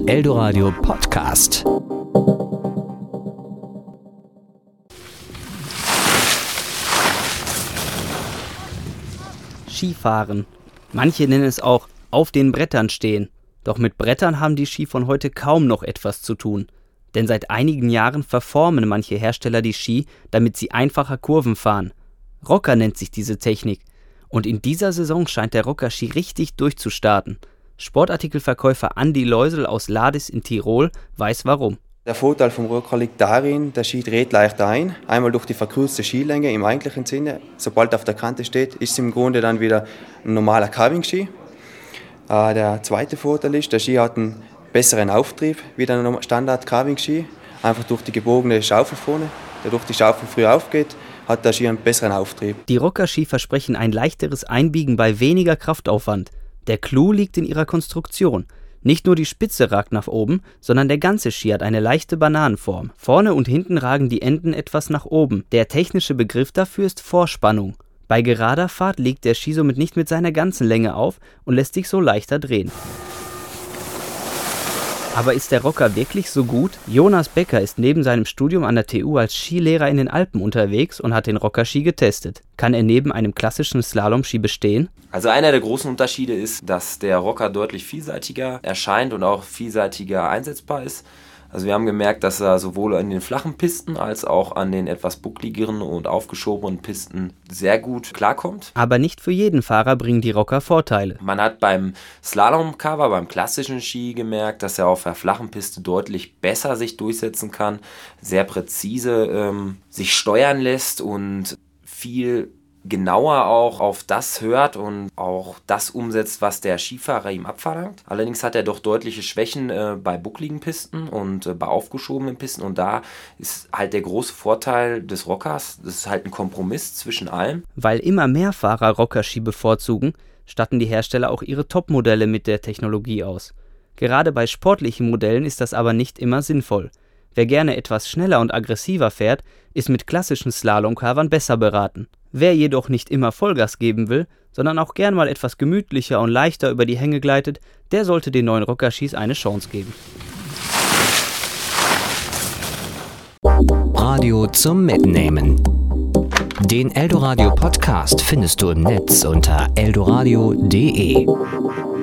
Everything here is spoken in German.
Eldoradio Podcast. Skifahren. Manche nennen es auch auf den Brettern stehen. Doch mit Brettern haben die Ski von heute kaum noch etwas zu tun. Denn seit einigen Jahren verformen manche Hersteller die Ski, damit sie einfacher Kurven fahren. Rocker nennt sich diese Technik. Und in dieser Saison scheint der Rocker-Ski richtig durchzustarten. Sportartikelverkäufer Andi Leusel aus Ladis in Tirol weiß warum. Der Vorteil vom Rocker liegt darin, der Ski dreht leicht ein, einmal durch die verkürzte Skilänge im eigentlichen Sinne. Sobald er auf der Kante steht, ist es im Grunde dann wieder ein normaler Carving-Ski. Der zweite Vorteil ist, der Ski hat einen besseren Auftrieb wie der Standard-Carving-Ski. Einfach durch die gebogene Schaufel vorne, der durch die Schaufel früh aufgeht, hat der Ski einen besseren Auftrieb. Die Rocker-Ski versprechen ein leichteres Einbiegen bei weniger Kraftaufwand. Der Clou liegt in ihrer Konstruktion. Nicht nur die Spitze ragt nach oben, sondern der ganze Ski hat eine leichte Bananenform. Vorne und hinten ragen die Enden etwas nach oben. Der technische Begriff dafür ist Vorspannung. Bei gerader Fahrt liegt der Ski somit nicht mit seiner ganzen Länge auf und lässt sich so leichter drehen. Aber ist der Rocker wirklich so gut? Jonas Becker ist neben seinem Studium an der TU als Skilehrer in den Alpen unterwegs und hat den Rocker-Ski getestet. Kann er neben einem klassischen Slalom-Ski bestehen? Also einer der großen Unterschiede ist, dass der Rocker deutlich vielseitiger erscheint und auch vielseitiger einsetzbar ist. Also wir haben gemerkt, dass er sowohl an den flachen Pisten als auch an den etwas buckligeren und aufgeschobenen Pisten sehr gut klarkommt. Aber nicht für jeden Fahrer bringen die Rocker Vorteile. Man hat beim Slalom-Cover, beim klassischen Ski gemerkt, dass er auf der flachen Piste deutlich besser sich durchsetzen kann, sehr präzise sich steuern lässt und viel genauer auch auf das hört und auch das umsetzt, was der Skifahrer ihm abverlangt. Allerdings hat er doch deutliche Schwächen bei buckligen Pisten und bei aufgeschobenen Pisten und da ist halt der große Vorteil des Rockers, das ist halt ein Kompromiss zwischen allem. Weil immer mehr Fahrer Rocker-Ski bevorzugen, statten die Hersteller auch ihre Top-Modelle mit der Technologie aus. Gerade bei sportlichen Modellen ist das aber nicht immer sinnvoll. Wer gerne etwas schneller und aggressiver fährt, ist mit klassischen Slalom-Covern besser beraten. Wer jedoch nicht immer Vollgas geben will, sondern auch gern mal etwas gemütlicher und leichter über die Hänge gleitet, der sollte den neuen Rocker-Skis eine Chance geben. Radio zum Mitnehmen. Den Eldoradio Podcast findest du im Netz unter eldoradio.de.